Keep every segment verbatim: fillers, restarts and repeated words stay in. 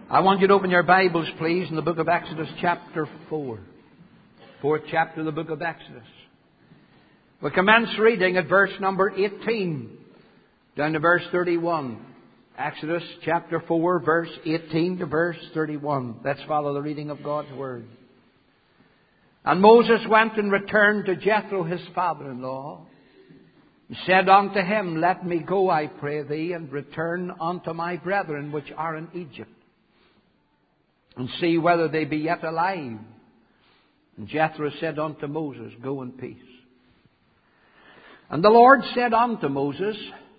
I want you to open your Bibles, please, in the book of Exodus chapter four. Fourth chapter of the book of Exodus. We commence reading at verse number eighteen down to verse thirty-one. Exodus chapter four, verse eighteen to verse thirty-one. Let's follow the reading of God's Word. And Moses went and returned to Jethro his father-in-law, and said unto him, Let me go, I pray thee, and return unto my brethren which are in Egypt, and see whether they be yet alive. And Jethro said unto Moses, Go in peace. And the Lord said unto Moses,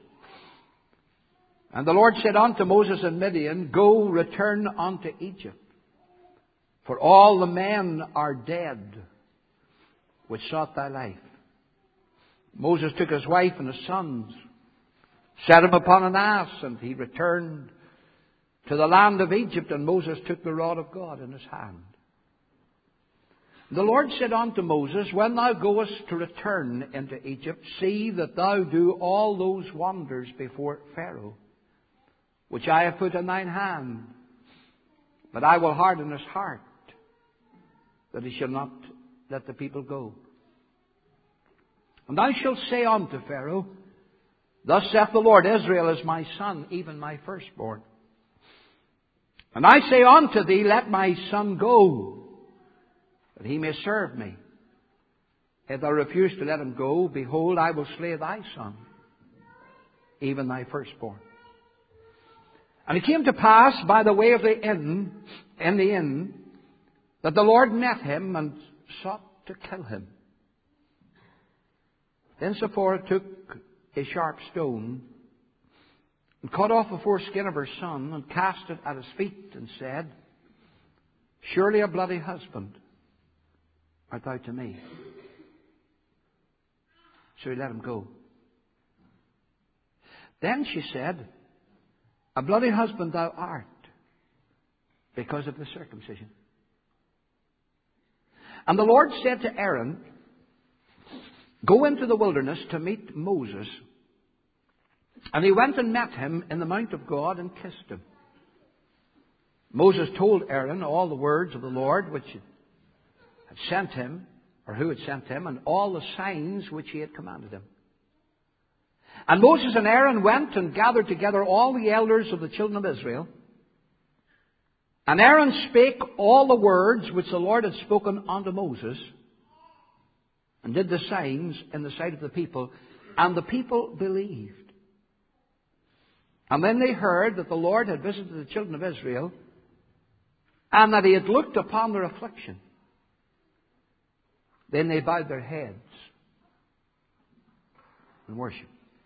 And the Lord said unto Moses in Midian, Go, return unto Egypt, for all the men are dead which sought thy life. Moses took his wife and his sons, set him upon an ass, and he returned to the land of Egypt, and Moses took the rod of God in his hand. The Lord said unto Moses, When thou goest to return into Egypt, see that thou do all those wonders before Pharaoh, which I have put in thine hand. But I will harden his heart, that he shall not let the people go. And thou shalt say unto Pharaoh, Thus saith the Lord, Israel is my son, even my firstborn. And I say unto thee, Let my son go, that he may serve me. If thou refuse to let him go, behold, I will slay thy son, even thy firstborn. And it came to pass by the way of the inn, in the inn, that the Lord met him and sought to kill him. Then Zipporah took a sharp stone, and cut off the foreskin of her son, and cast it at his feet, and said, Surely a bloody husband art thou to me. So he let him go. Then she said, A bloody husband thou art, because of the circumcision. And the Lord said to Aaron, Go into the wilderness to meet Moses. And he went and met him in the mount of God and kissed him. Moses told Aaron all the words of the Lord which had sent him, or who had sent him, and all the signs which he had commanded him. And Moses and Aaron went and gathered together all the elders of the children of Israel. And Aaron spake all the words which the Lord had spoken unto Moses, and did the signs in the sight of the people, and the people believed. And then they heard that the Lord had visited the children of Israel, and that he had looked upon their affliction. Then they bowed their heads and worshiped.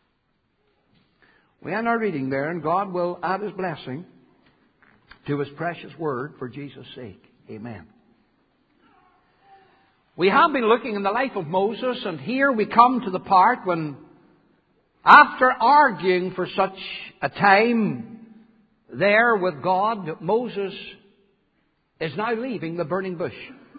We end our reading there, and God will add his blessing to his precious word for Jesus' sake. Amen. We have been looking in the life of Moses, and here we come to the part when, after arguing for such a time there with God, Moses is now leaving the burning bush.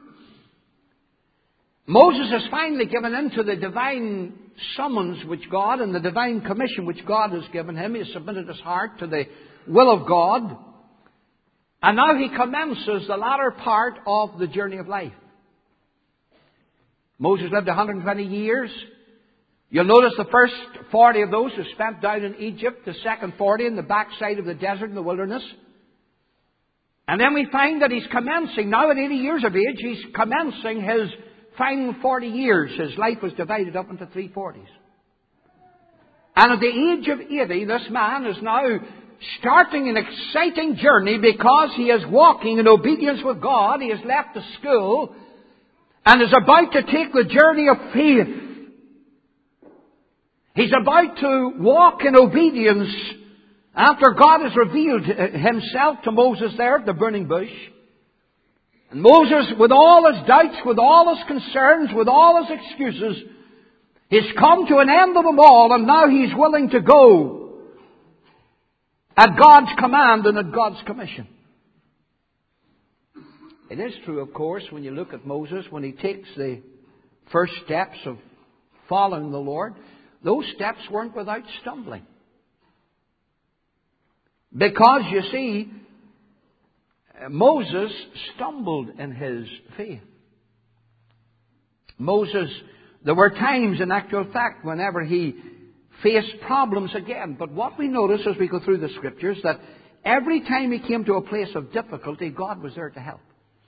Moses has finally given in to the divine summons which God, and the divine commission which God has given him. He has submitted his heart to the will of God. And now he commences the latter part of the journey of life. Moses lived one hundred twenty years. You'll notice the first forty of those were spent down in Egypt, the second forty in the backside of the desert in the wilderness. And then we find that he's commencing, now at eighty years of age, he's commencing his final forty years. His life was divided up into three forties. And at the age of eighty, this man is now starting an exciting journey because he is walking in obedience with God. He has left the school and is about to take the journey of faith. He's about to walk in obedience after God has revealed himself to Moses there at the burning bush. And Moses, with all his doubts, with all his concerns, with all his excuses, he's come to an end of them all, and now he's willing to go at God's command and at God's commission. It is true, of course, when you look at Moses, when he takes the first steps of following the Lord, those steps weren't without stumbling. Because, you see, Moses stumbled in his faith. Moses, there were times in actual fact whenever he faced problems again. But what we notice as we go through the Scriptures, that every time he came to a place of difficulty, God was there to help.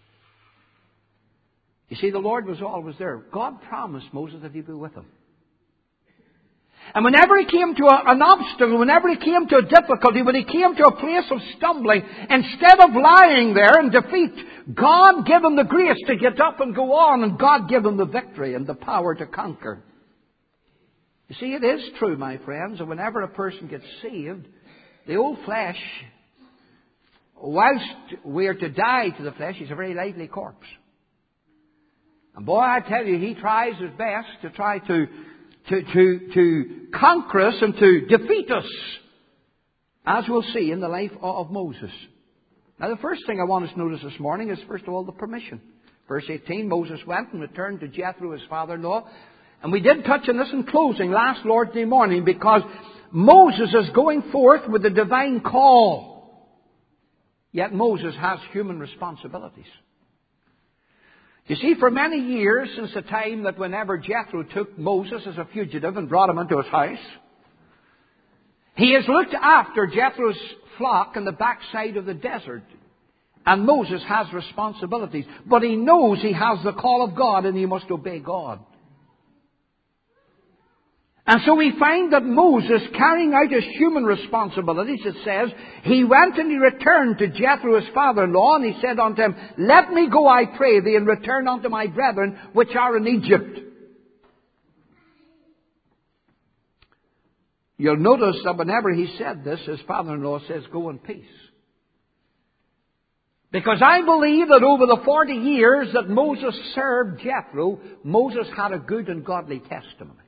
You see, the Lord was always there. God promised Moses that He'd be with him. And whenever he came to a, an obstacle, whenever he came to a difficulty, when he came to a place of stumbling, instead of lying there in defeat, God gave him the grace to get up and go on, and God gave him the victory and the power to conquer. You see, it is true, my friends, that whenever a person gets saved, the old flesh, whilst we are to die to the flesh, is a very lively corpse. And boy, I tell you, he tries his best to try to To, to, to conquer us and to defeat us, as we'll see in the life of Moses. Now, the first thing I want us to notice this morning is, first of all, the permission. Verse eighteen, Moses went and returned to Jethro, his father-in-law. And we did touch on this in closing last Lord's Day morning, because Moses is going forth with the divine call. Yet Moses has human responsibilities. You see, for many years, since the time that whenever Jethro took Moses as a fugitive and brought him into his house, he has looked after Jethro's flock in the backside of the desert. And Moses has responsibilities. But he knows he has the call of God and he must obey God. And so we find that Moses, carrying out his human responsibilities, it says, he went and he returned to Jethro, his father-in-law, and he said unto him, Let me go, I pray thee, and return unto my brethren which are in Egypt. You'll notice that whenever he said this, his father-in-law says, Go in peace. Because I believe that over the forty years that Moses served Jethro, Moses had a good and godly testimony.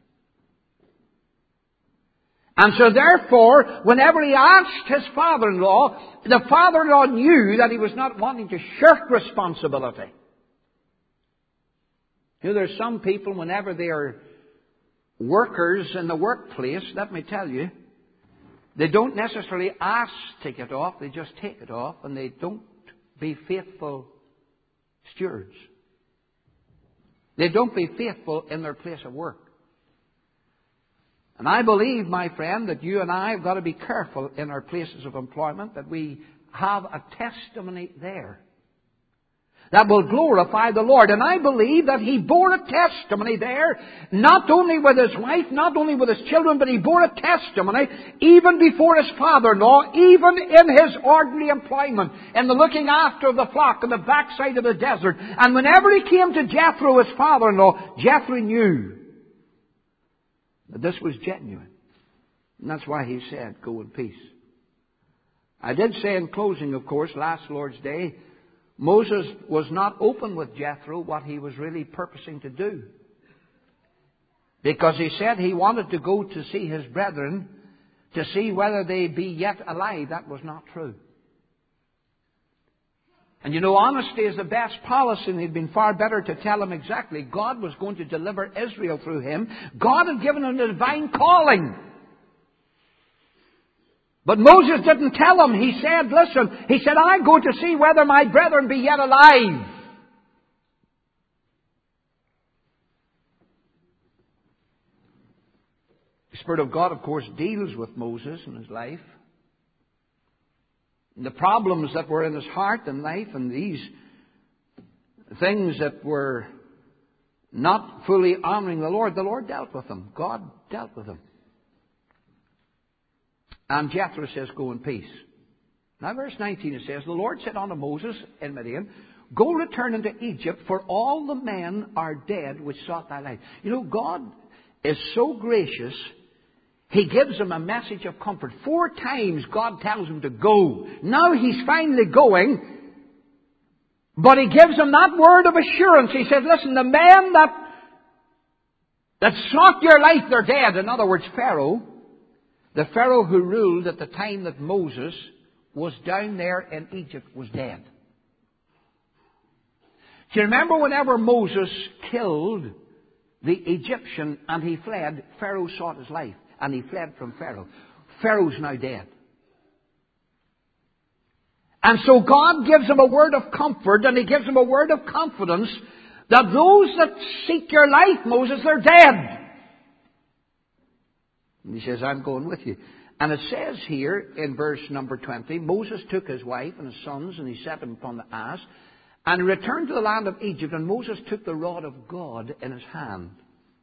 And so therefore, whenever he asked his father-in-law, the father-in-law knew that he was not wanting to shirk responsibility. You know, there's some people, whenever they are workers in the workplace, let me tell you, they don't necessarily ask to get off, they just take it off, and they don't be faithful stewards. They don't be faithful in their place of work. And I believe, my friend, that you and I have got to be careful in our places of employment, that we have a testimony there that will glorify the Lord. And I believe that he bore a testimony there, not only with his wife, not only with his children, but he bore a testimony even before his father-in-law, even in his ordinary employment, in the looking after of the flock on the backside of the desert. And whenever he came to Jethro, his father-in-law, Jethro knew that this was genuine. And that's why he said, Go in peace. I did say in closing, of course, last Lord's Day, Moses was not open with Jethro what he was really purposing to do. Because he said he wanted to go to see his brethren to see whether they be yet alive. That was not true. And you know, honesty is the best policy, and it had been far better to tell him exactly. God was going to deliver Israel through him. God had given him a divine calling. But Moses didn't tell him. He said, listen, he said, I go to see whether my brethren be yet alive. The Spirit of God, of course, deals with Moses in his life. The problems that were in his heart and life, and these things that were not fully honoring the Lord, the Lord dealt with them. God dealt with them. And Jethro says, Go in peace. Now verse nineteen it says, The Lord said unto Moses in Midian, Go return into Egypt, for all the men are dead which sought thy life. You know, God is so gracious. He gives him a message of comfort. Four times God tells him to go. Now he's finally going. But he gives him that word of assurance. He says, listen, the men that, that sought your life, they're dead. In other words, Pharaoh, the Pharaoh who ruled at the time that Moses was down there in Egypt, was dead. Do you remember whenever Moses killed the Egyptian and he fled, Pharaoh sought his life. And he fled from Pharaoh. Pharaoh's now dead. And so God gives him a word of comfort, and he gives him a word of confidence that those that seek your life, Moses, are dead. And he says, I'm going with you. And it says here in verse number twenty, Moses took his wife and his sons, and he set them upon the ass, and returned to the land of Egypt, and Moses took the rod of God in his hand.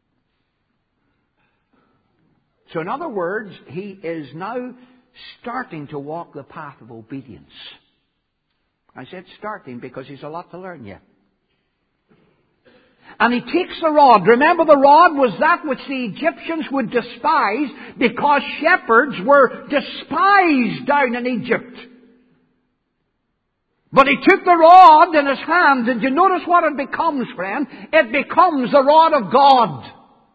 So in other words, he is now starting to walk the path of obedience. I said starting because he's a lot to learn yet. And he takes the rod. Remember, the rod was that which the Egyptians would despise because shepherds were despised down in Egypt. But he took the rod in his hand, and you notice what it becomes, friend? It becomes the rod of God.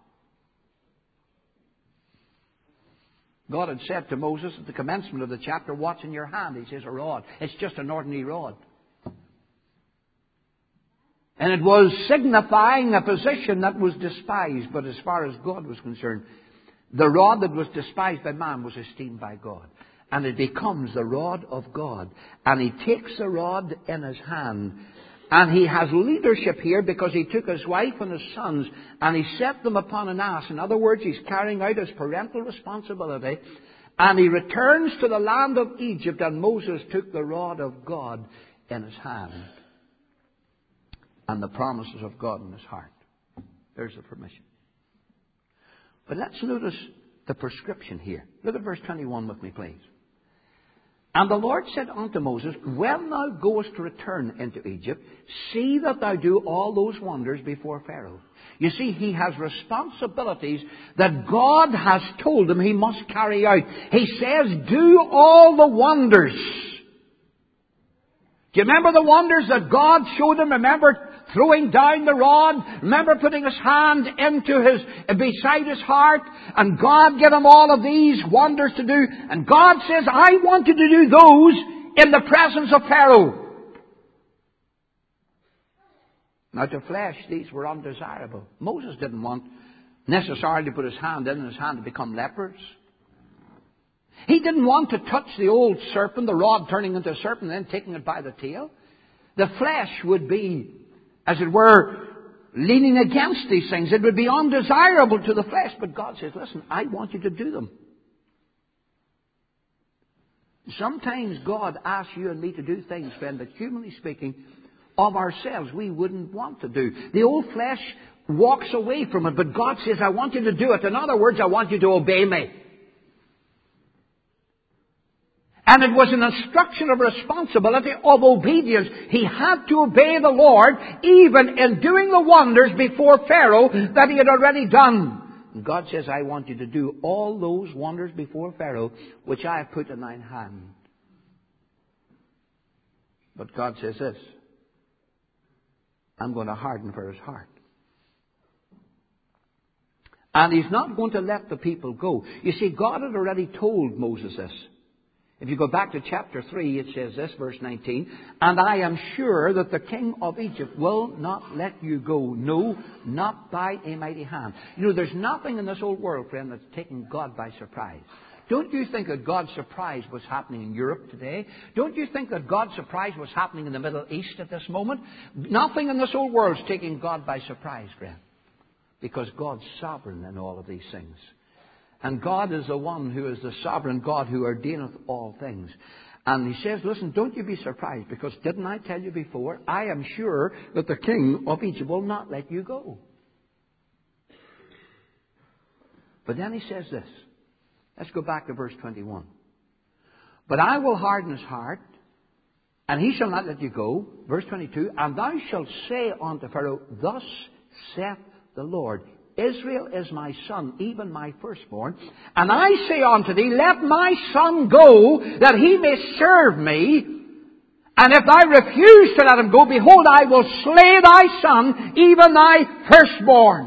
God had said to Moses at the commencement of the chapter, what's in your hand? He says, a rod. It's just an ordinary rod. And it was signifying a position that was despised. But as far as God was concerned, the rod that was despised by man was esteemed by God. And it becomes the rod of God. And he takes the rod in his hand. And he has leadership here because he took his wife and his sons and he set them upon an ass. In other words, he's carrying out his parental responsibility. And he returns to the land of Egypt, and Moses took the rod of God in his hand. And the promises of God in his heart. There's the permission. But let's notice the prescription here. Look at verse twenty-one with me, please. And the Lord said unto Moses, when thou goest to return into Egypt, see that thou do all those wonders before Pharaoh. You see, he has responsibilities that God has told him he must carry out. He says, do all the wonders. Do you remember the wonders that God showed him? Remember throwing down the rod? Remember putting his hand into his, beside his heart? And God gave him all of these wonders to do. And God says, I want you to do those in the presence of Pharaoh. Now to flesh, these were undesirable. Moses didn't want necessarily to put his hand in and his hand to become lepers. He didn't want to touch the old serpent, the rod turning into a serpent and then taking it by the tail. The flesh would be, as it were, leaning against these things. It would be undesirable to the flesh. But God says, listen, I want you to do them. Sometimes God asks you and me to do things, friend, that humanly speaking, of ourselves, we wouldn't want to do. The old flesh walks away from it, but God says, I want you to do it. In other words, I want you to obey me. And it was an instruction of responsibility, of obedience. He had to obey the Lord, even in doing the wonders before Pharaoh that he had already done. And God says, I want you to do all those wonders before Pharaoh, which I have put in thine hand. But God says this, I'm going to harden Pharaoh's heart. And he's not going to let the people go. You see, God had already told Moses this. If you go back to chapter three, it says this, verse nineteen, and I am sure that the king of Egypt will not let you go, no, not by a mighty hand. You know, there's nothing in this old world, friend, that's taking God by surprise. Don't you think that God's surprise was happening in Europe today? Don't you think that God's surprise was happening in the Middle East at this moment? Nothing in this old world is taking God by surprise, friend, because God's sovereign in all of these things. And God is the one who is the sovereign God who ordaineth all things. And he says, listen, don't you be surprised, because didn't I tell you before, I am sure that the king of Egypt will not let you go. But then he says this. Let's go back to verse twenty-one. But I will harden his heart, and he shall not let you go. Verse twenty-two, and thou shalt say unto Pharaoh, thus saith the Lord, Israel is my son, even my firstborn. And I say unto thee, let my son go, that he may serve me. And if thou refuse to let him go, behold, I will slay thy son, even thy firstborn.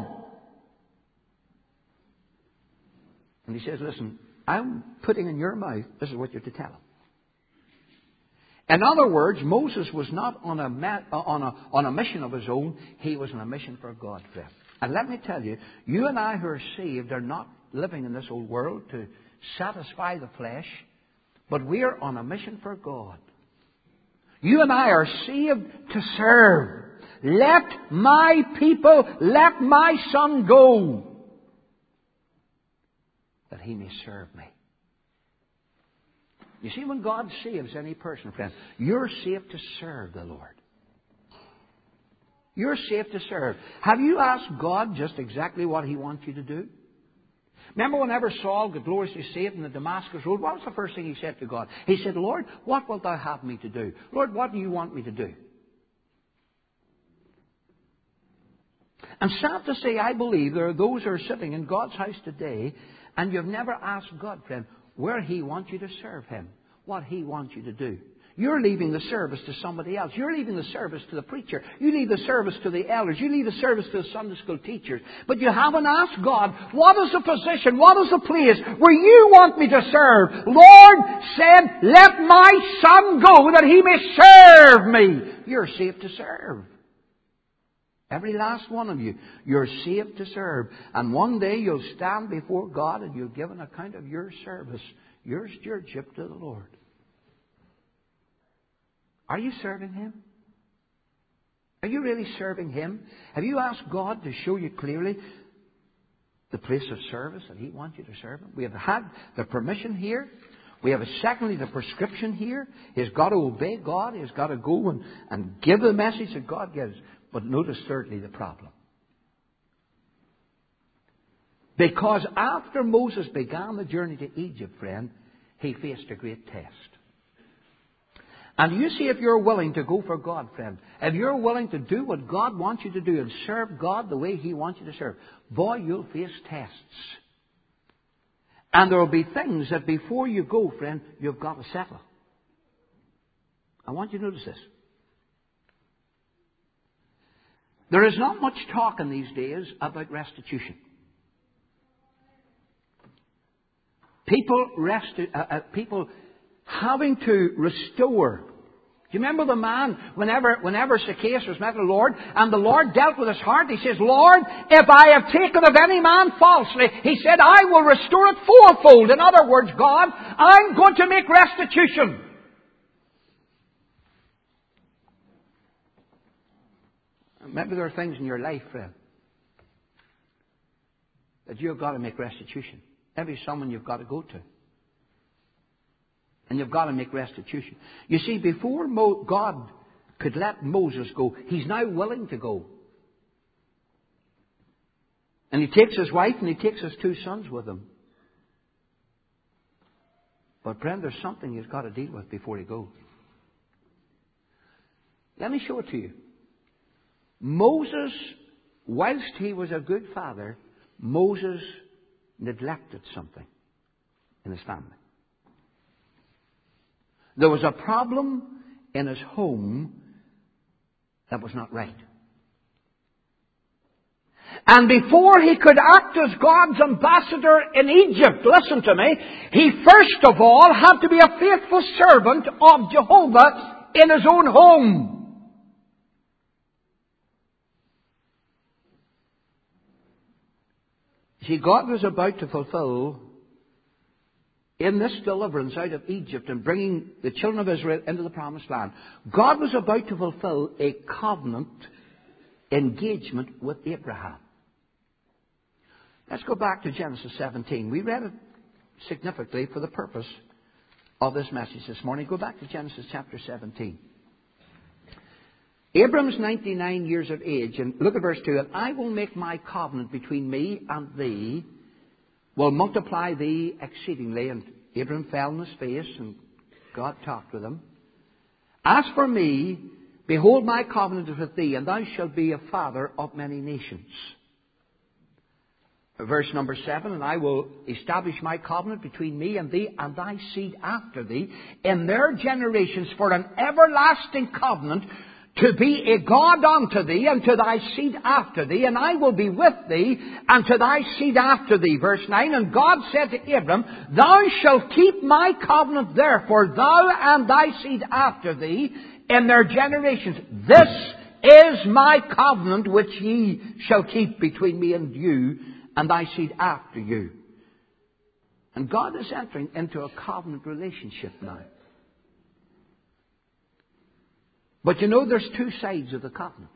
And he says, listen, I'm putting in your mouth, this is what you're to tell him. In other words, Moses was not on a, on a, on a mission of his own. He was on a mission for God, friend. And let me tell you, you and I who are saved are not living in this old world to satisfy the flesh, but we are on a mission for God. You and I are saved to serve. Let my people, let my son go, that he may serve me. You see, when God saves any person, friends, you're saved to serve the Lord. You're saved to serve. Have you asked God just exactly what He wants you to do? Remember whenever Saul got gloriously saved in the Damascus road, what was the first thing he said to God? He said, Lord, what wilt thou have me to do? Lord, what do you want me to do? And sad to say, I believe there are those who are sitting in God's house today, and you've never asked God, friend, where He wants you to serve Him, what He wants you to do. You're leaving the service to somebody else. You're leaving the service to the preacher. You leave the service to the elders. You leave the service to the Sunday school teachers. But you haven't asked God, what is the position, what is the place where you want me to serve? Lord said, let my son go that he may serve me. You're saved to serve. Every last one of you, you're saved to serve. And one day you'll stand before God and you'll give an account of your service, your stewardship to the Lord. Are you serving Him? Are you really serving Him? Have you asked God to show you clearly the place of service that He wants you to serve Him? We have had the permission here. We have, secondly, the prescription here. He's got to obey God. He's got to go and, and give the message that God gives. But notice, thirdly, the problem. Because after Moses began the journey to Egypt, friend, he faced a great test. And you see, if you're willing to go for God, friend, if you're willing to do what God wants you to do and serve God the way He wants you to serve, boy, you'll face tests. And there will be things that before you go, friend, you've got to settle. I want you to notice this. There is not much talk in these days about restitution. People, resti- uh, uh, people having to restore. Do you remember the man, whenever, whenever Zacchaeus was met with the Lord, and the Lord dealt with his heart, he says, Lord, if I have taken of any man falsely, he said, I will restore it fourfold. In other words, God, I'm going to make restitution. Maybe there are things in your life, friend, that you've got to make restitution. Maybe someone you've got to go to. And you've got to make restitution. You see, before Mo- God could let Moses go, He's now willing to go. And He takes his wife and He takes his two sons with him. But, friend, there's something He's got to deal with before He goes. Let me show it to you. Moses, whilst he was a good father, Moses neglected something in his family. There was a problem in his home that was not right. And before he could act as God's ambassador in Egypt, listen to me, he first of all had to be a faithful servant of Jehovah in his own home. See, God was about to fulfill, in this deliverance out of Egypt and bringing the children of Israel into the promised land, God was about to fulfill a covenant engagement with Abraham. Let's go back to Genesis seventeen. We read it significantly for the purpose of this message this morning. Go back to Genesis chapter seventeen. Abram's ninety-nine years of age, and look at verse two, and I will make my covenant between me and thee, will multiply thee exceedingly. And Abram fell on his face, and God talked with him. As for me, behold, my covenant is with thee, and thou shalt be a father of many nations. Verse number seven, and I will establish my covenant between me and thee and thy seed after thee in their generations for an everlasting covenant, to be a God unto thee, and to thy seed after thee, and I will be with thee, and to thy seed after thee. Verse nine, and God said to Abram, thou shalt keep my covenant therefore, thou and thy seed after thee, in their generations. This is my covenant which ye shall keep between me and you, and thy seed after you. And God is entering into a covenant relationship now. But you know, there's two sides of the covenant.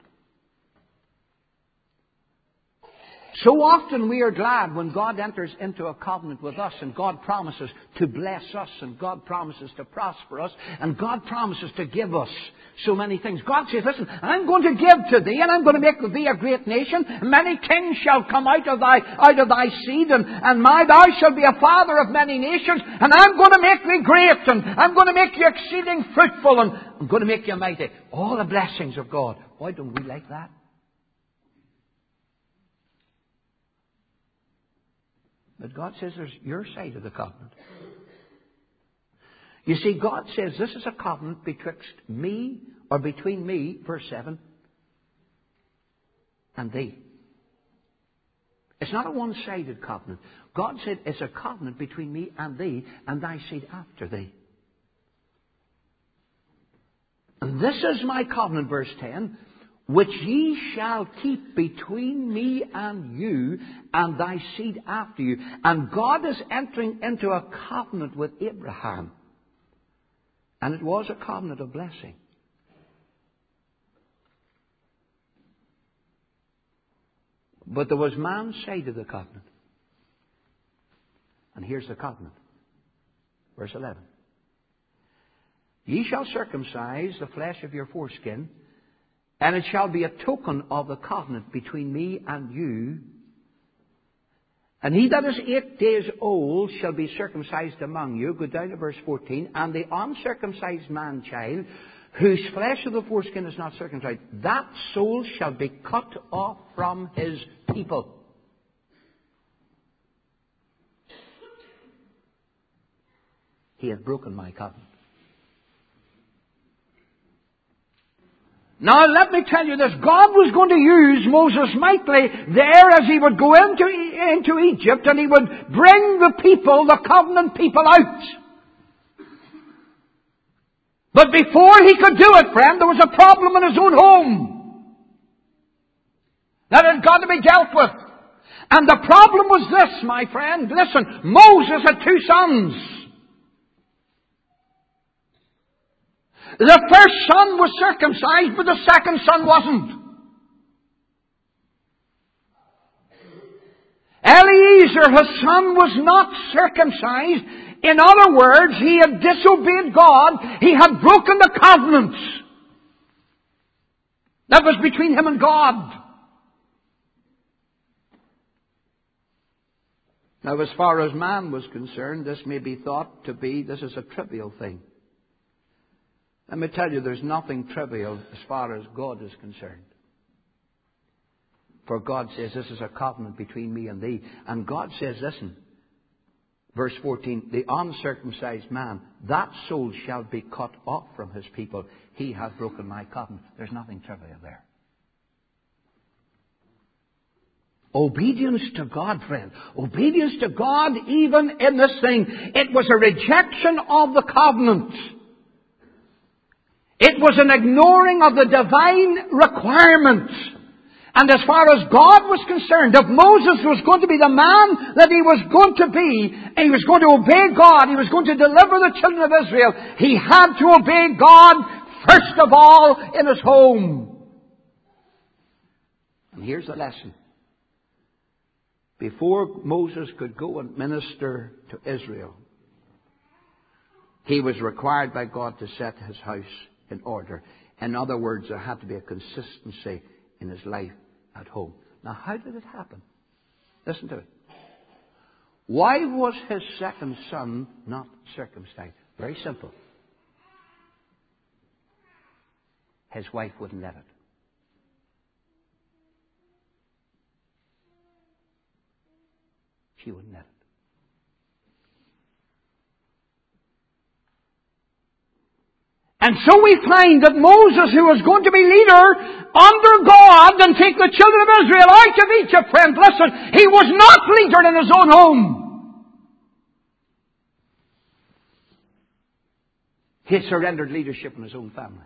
So often we are glad when God enters into a covenant with us, and God promises to bless us, and God promises to prosper us, and God promises to give us so many things. God says, listen, I'm going to give to thee, and I'm going to make of thee a great nation. Many kings shall come out of thy, out of thy seed, and, and my, thou shalt be a father of many nations, and I'm going to make thee great, and I'm going to make you exceeding fruitful, and I'm going to make you mighty. All the blessings of God. Why don't we like that? But God says there's your side of the covenant. You see, God says this is a covenant betwixt me, or between me, verse seven, and thee. It's not a one-sided covenant. God said it's a covenant between me and thee, and thy seed after thee. And this is my covenant, verse ten, which ye shall keep between me and you, and thy seed after you. And God is entering into a covenant with Abraham. And it was a covenant of blessing. But there was man's side of the covenant. And here's the covenant. Verse eleven. Ye shall circumcise the flesh of your foreskin, and it shall be a token of the covenant between me and you. And he that is eight days old shall be circumcised among you. Go down to verse fourteen. And the uncircumcised man-child, whose flesh of the foreskin is not circumcised, that soul shall be cut off from his people. He hath broken my covenant. Now, let me tell you this. God was going to use Moses mightily there as he would go into, into Egypt, and he would bring the people, the covenant people, out. But before he could do it, friend, there was a problem in his own home that had got to be dealt with. And the problem was this, my friend. Listen, Moses had two sons. The first son was circumcised, but the second son wasn't. Eliezer, his son, was not circumcised. In other words, he had disobeyed God. He had broken the covenant that was between him and God. Now, as far as man was concerned, this may be thought to be, this is a trivial thing. Let me tell you, there's nothing trivial as far as God is concerned. For God says, this is a covenant between me and thee. And God says, listen, verse fourteen, the uncircumcised man, that soul shall be cut off from his people. He hath broken my covenant. There's nothing trivial there. Obedience to God, friend. Obedience to God even in this thing. It was a rejection of the covenant. It was an ignoring of the divine requirements. And as far as God was concerned, if Moses was going to be the man that he was going to be, and he was going to obey God, he was going to deliver the children of Israel, he had to obey God first of all in his home. And here's the lesson. Before Moses could go and minister to Israel, he was required by God to set his house in order. In other words, there had to be a consistency in his life at home. Now, how did it happen? Listen to it. Why was his second son not circumcised? Very simple. His wife wouldn't let it. She wouldn't let it. And so we find that Moses, who was going to be leader under God and take the children of Israel out of Egypt, friend, listen, he was not leader in his own home. He had surrendered leadership in his own family.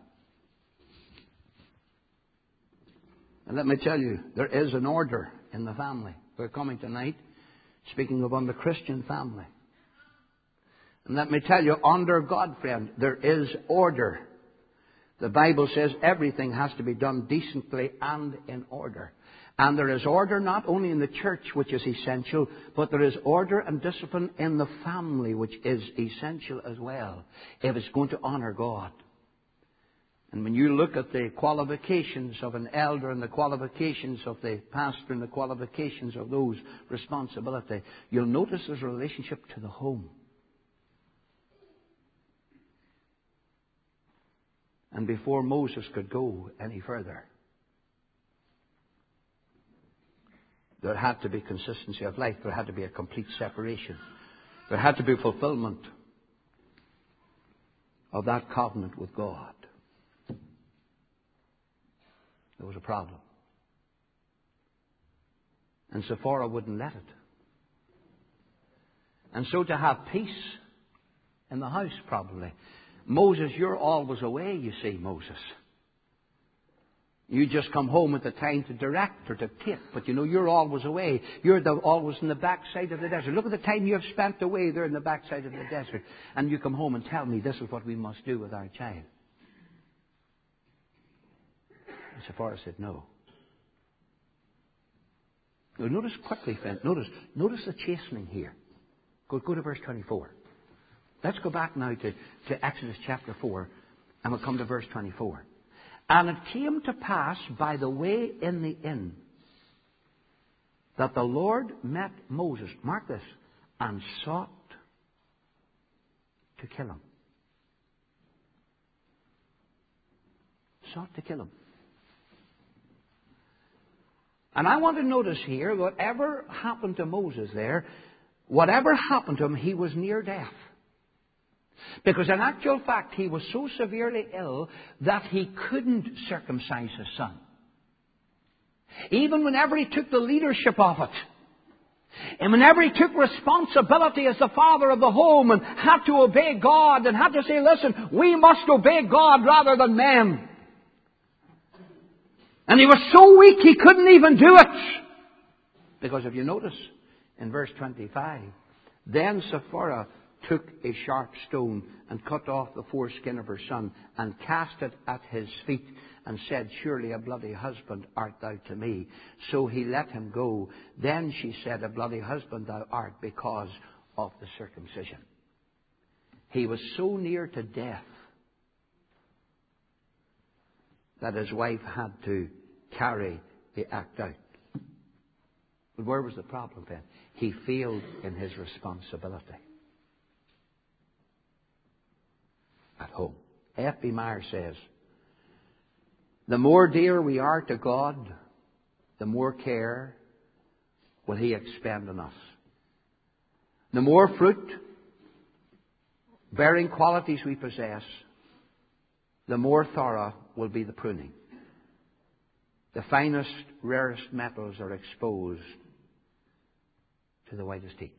And let me tell you, there is an order in the family. We're coming tonight speaking upon the Christian family. And let me tell you, under God, friend, there is order. The Bible says everything has to be done decently and in order. And there is order not only in the church, which is essential, but there is order and discipline in the family, which is essential as well, if it's going to honor God. And when you look at the qualifications of an elder and the qualifications of the pastor and the qualifications of those responsibility, you'll notice there's a relationship to the home. And before Moses could go any further, there had to be consistency of life. There had to be a complete separation. There had to be fulfillment of that covenant with God. There was a problem. And Sephora wouldn't let it. And so to have peace in the house, probably. Moses, you're always away, you see, Moses. You just come home at the time to direct or to take, but you know, you're always away. You're the, always in the backside of the desert. Look at the time you have spent away there in the backside of the desert. And you come home and tell me this is what we must do with our child. And Sephora said no. Now, notice quickly, friend, notice, notice the chastening here. Go, go to verse twenty-four. Let's go back now to, to Exodus chapter four, and we'll come to verse twenty-four. And it came to pass by the way in the inn that the Lord met Moses, mark this, and sought to kill him. Sought to kill him. And I want to notice here, whatever happened to Moses there, whatever happened to him, he was near death. Because in actual fact, he was so severely ill that he couldn't circumcise his son. Even whenever he took the leadership of it, and whenever he took responsibility as the father of the home and had to obey God and had to say, listen, we must obey God rather than men. And he was so weak he couldn't even do it. Because if you notice in verse twenty-five, then Sephora took a sharp stone and cut off the foreskin of her son and cast it at his feet and said, surely a bloody husband art thou to me. So he let him go. Then she said, a bloody husband thou art because of the circumcision. He was so near to death that his wife had to carry the act out. But where was the problem then? He failed in his responsibility at home. F B Meyer says, the more dear we are to God, the more care will He expend on us. The more fruit bearing qualities we possess, the more thorough will be the pruning. The finest, rarest metals are exposed to the whitest heat.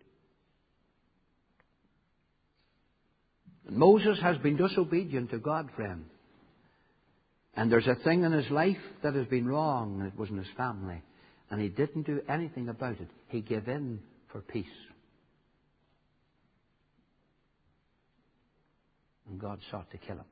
Moses has been disobedient to God, friend. And there's a thing in his life that has been wrong, and it was in his family. And he didn't do anything about it. He gave in for peace. And God sought to kill him.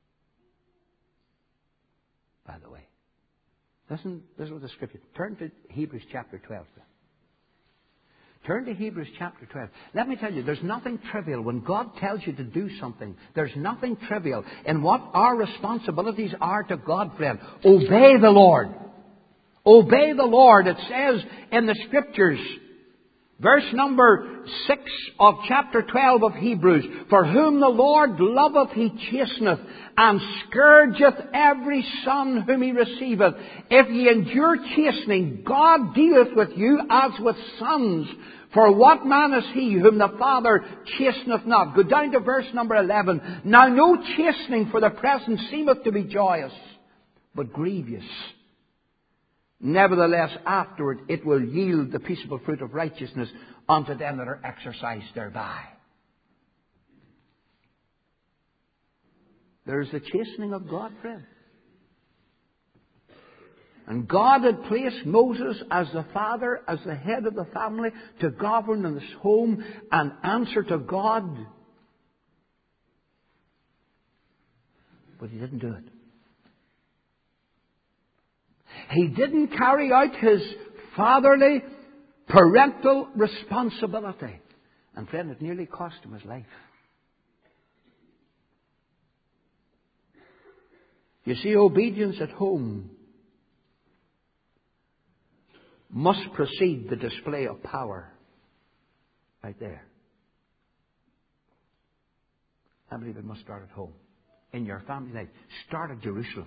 By the way. Listen, this is what the Scripture. Turn to Hebrews chapter twelve. Turn to Hebrews chapter twelve. Let me tell you, there's nothing trivial. When God tells you to do something, there's nothing trivial in what our responsibilities are to God, friend. Obey the Lord. Obey the Lord. It says in the Scriptures, verse number six of chapter twelve of Hebrews, for whom the Lord loveth He chasteneth, and scourgeth every son whom He receiveth. If ye endure chastening, God dealeth with you as with sons. For what man is he whom the Father chasteneth not? Go down to verse number eleven. Now no chastening for the present seemeth to be joyous, but grievous. Nevertheless, afterward it will yield the peaceable fruit of righteousness unto them that are exercised thereby. There's the chastening of God, friend. And God had placed Moses as the father, as the head of the family, to govern in his home and answer to God. But he didn't do it. He didn't carry out his fatherly, parental responsibility. And friend, it nearly cost him his life. You see, obedience at home must precede the display of power right there. I believe it must start at home. In your family life. Start at Jerusalem.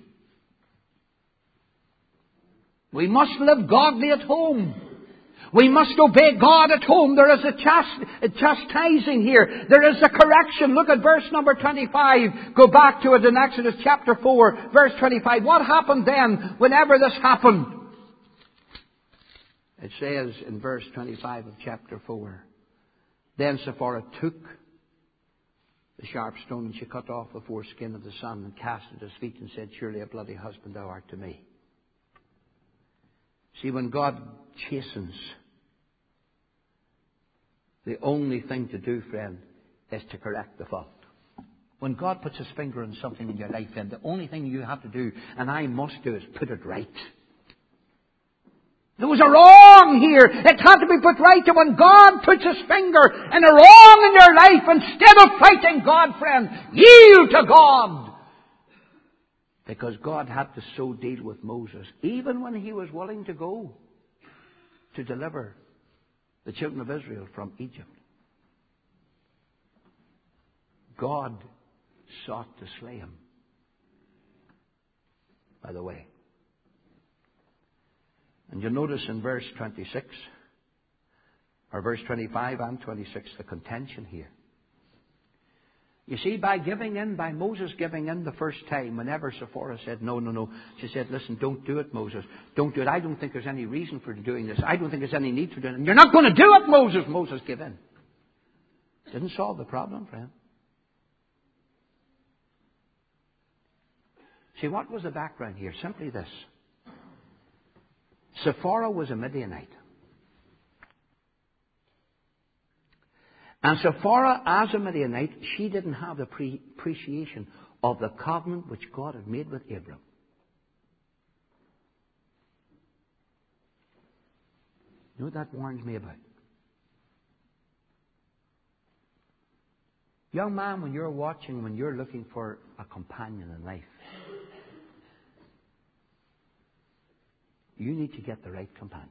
We must live godly at home. We must obey God at home. There is a, chast- a chastising here. There is a correction. Look at verse number twenty-five. Go back to it in Exodus chapter four, verse twenty-five. What happened then whenever this happened? It says in verse twenty-five of chapter four, then Sephora took the sharp stone and she cut off the foreskin of the son and cast it at his feet and said, surely a bloody husband thou art to me. See, when God chastens, the only thing to do, friend, is to correct the fault. When God puts his finger on something in your life, friend, the only thing you have to do, and I must do, is put it right. There was a wrong here. It had to be put right. And when God puts his finger in a wrong in your life, instead of fighting God, friend, yield to God. Because God had to so deal with Moses, even when he was willing to go to deliver the children of Israel from Egypt. God sought to slay him. By the way. And you'll notice in verse twenty-six, or verse twenty-five and twenty-six, the contention here. You see, by giving in, by Moses giving in the first time, whenever Sephora said, no, no, no, she said, listen, don't do it, Moses. Don't do it. I don't think there's any reason for doing this. I don't think there's any need for doing it. And you're not going to do it, Moses. Moses, give in. Didn't solve the problem, friend. See, what was the background here? Simply this. Sephora was a Midianite. And Sephora, as a Midianite, she didn't have the pre- appreciation of the covenant which God had made with Abram. You know what that warns me about? Young man, when you're watching, when you're looking for a companion in life, you need to get the right companion.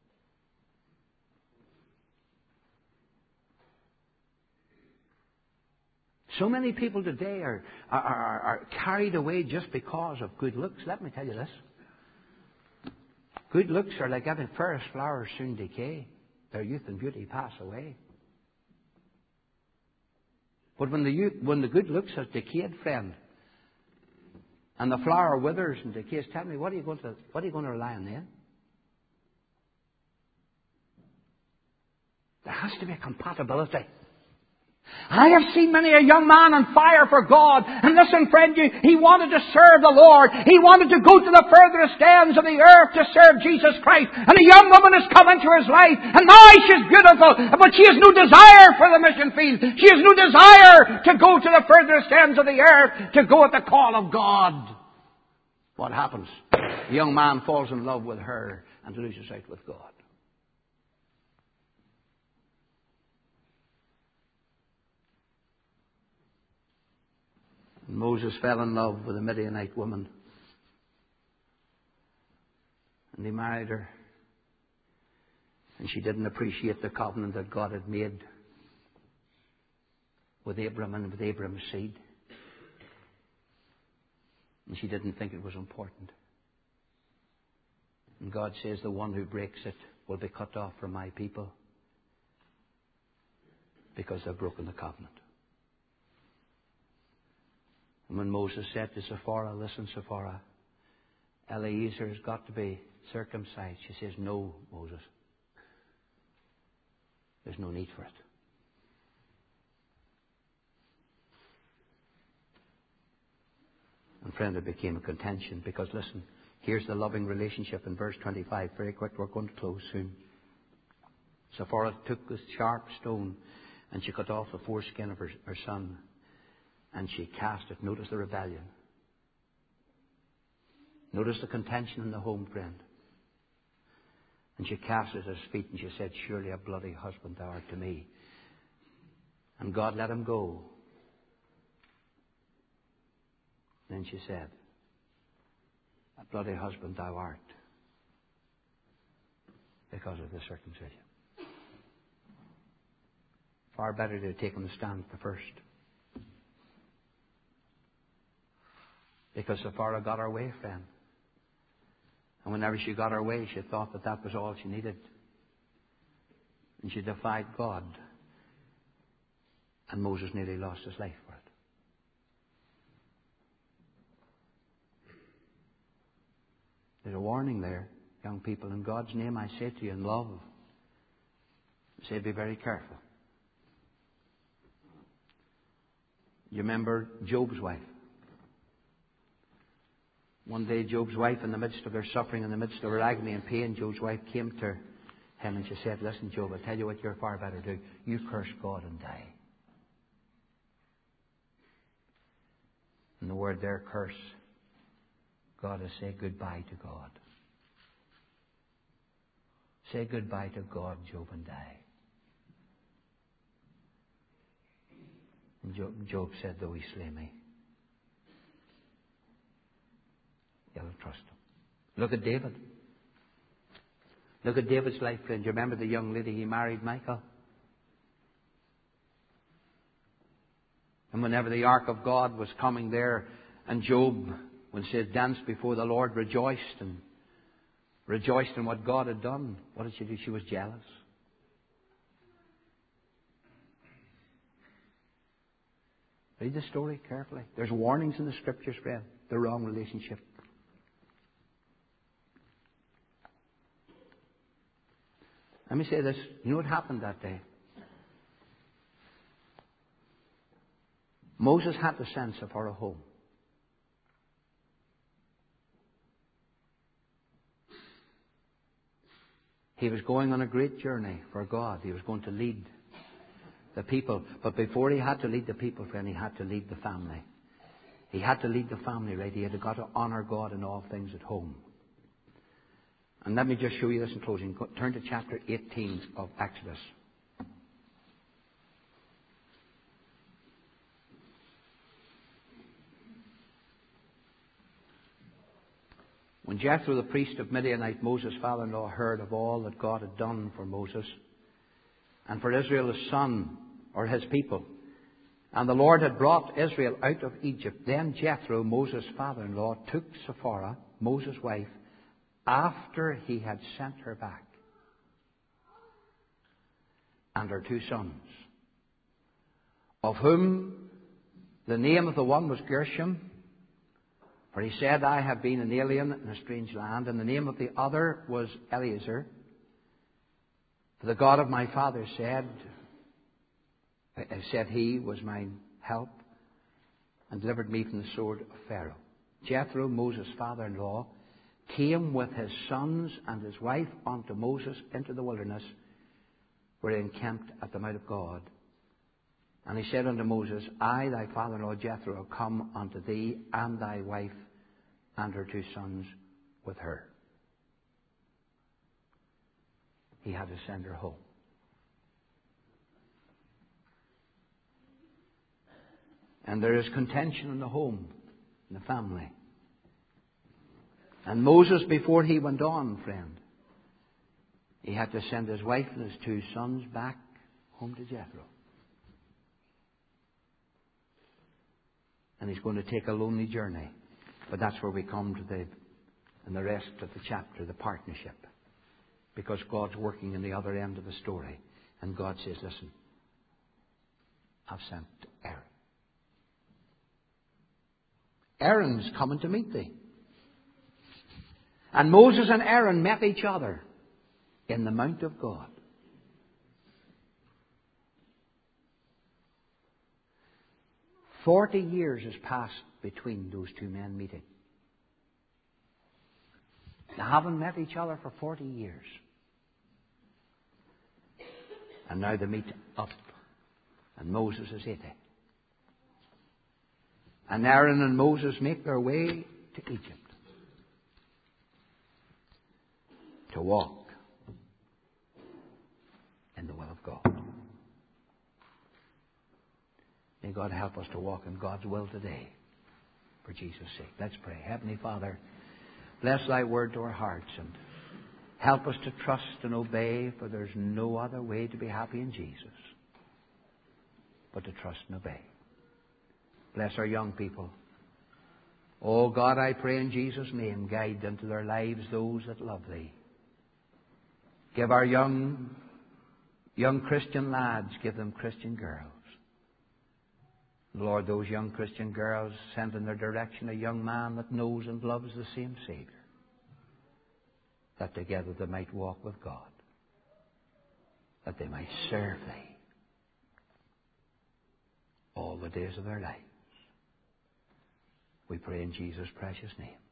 So many people today are, are, are, are carried away just because of good looks. Let me tell you this. Good looks are like having fairest flowers soon decay. Their youth and beauty pass away. But when the youth, when the good looks has decayed, friend, and the flower withers and decays, tell me, what are you going to, what are you going to rely on then? There has to be a compatibility. I have seen many a young man on fire for God. And listen, friend, you, he wanted to serve the Lord. He wanted to go to the furthest ends of the earth to serve Jesus Christ. And a young woman has come into his life. And now she's beautiful. But she has no desire for the mission field. She has no desire to go to the furthest ends of the earth, to go at the call of God. What happens? The young man falls in love with her and loses out with God. Moses fell in love with a Midianite woman. And he married her. And she didn't appreciate the covenant that God had made with Abram and with Abram's seed. And she didn't think it was important. And God says the one who breaks it will be cut off from my people because they've broken the covenant. And when Moses said to Sephora, listen, Sephora, Eliezer has got to be circumcised. She says, no, Moses. There's no need for it. And friend, it became a contention because, listen, here's the loving relationship in verse twenty-five. Very quick, we're going to close soon. Sephora took this sharp stone and she cut off the foreskin of her, her son. And she cast it. Notice the rebellion. Notice the contention in the home, friend. And she cast it at his feet and she said, surely a bloody husband thou art to me. And God let him go. Then she said, a bloody husband thou art because of the circumcision. Far better to take him the stand at the first. Because Sapphira got her way, friend. And whenever she got her way, she thought that that was all she needed. And she defied God. And Moses nearly lost his life for it. There's a warning there, young people. In God's name I say to you in love, I say be very careful. You remember Job's wife? One day Job's wife, in the midst of her suffering, in the midst of her agony and pain, Job's wife came to him and she said, listen, Job, I'll tell you what you're far better do. You curse God and die. And the word there, curse, God is say goodbye to God. Say goodbye to God, Job, and die. And Job, Job said, though he slay me, I will trust him. Look at David. Look at David's life, friend. You remember the young lady he married, Michal? And whenever the ark of God was coming there, and Job, when it says danced before the Lord, rejoiced and rejoiced in what God had done, what did she do? She was jealous. Read the story carefully. There's warnings in the Scriptures, friend. The wrong relationship. Let me say this. You know what happened that day? Moses had to send Sapphira home. He was going on a great journey for God. He was going to lead the people. But before he had to lead the people, friend, he had to lead the family. He had to lead the family, right? He had got to honour God in all things at home. And let me just show you this in closing. Turn to chapter eighteen of Exodus. When Jethro, the priest of Midianite, Moses' father-in-law, heard of all that God had done for Moses and for Israel his son, or his people, and the Lord had brought Israel out of Egypt, then Jethro, Moses' father-in-law, took Sapphira, Moses' wife, after he had sent her back, and her two sons, of whom the name of the one was Gershom, for he said, I have been an alien in a strange land, and the name of the other was Eliezer. For the God of my father said, said he was my help, and delivered me from the sword of Pharaoh. Jethro, Moses' father-in-law, came with his sons and his wife unto Moses into the wilderness, where he encamped at the Mount of God. And he said unto Moses, I, thy father-in-law Jethro, have come unto thee, and thy wife and her two sons with her. He had to send her home. And there is contention in the home, in the family. And Moses, before he went on, friend, he had to send his wife and his two sons back home to Jethro. And he's going to take a lonely journey. But that's where we come to the, in the rest of the chapter, the partnership. Because God's working in the other end of the story. And God says, listen, I've sent Aaron. Aaron's coming to meet thee. And Moses and Aaron met each other in the Mount of God. Forty years has passed between those two men meeting. They haven't met each other for forty years. And now they meet up. And Moses is eighty. And Aaron and Moses make their way to Egypt. to walk in the will of God. May God help us to walk in God's will today for Jesus' sake. Let's pray. Heavenly Father, bless Thy word to our hearts and help us to trust and obey, for there's no other way to be happy in Jesus but to trust and obey. Bless our young people. Oh God, I pray in Jesus' name, guide into their lives those that love Thee. Give our young, young Christian lads, give them Christian girls. Lord, those young Christian girls, send in their direction a young man that knows and loves the same Savior, that together they might walk with God, that they might serve Thee all the days of their lives. We pray in Jesus' precious name.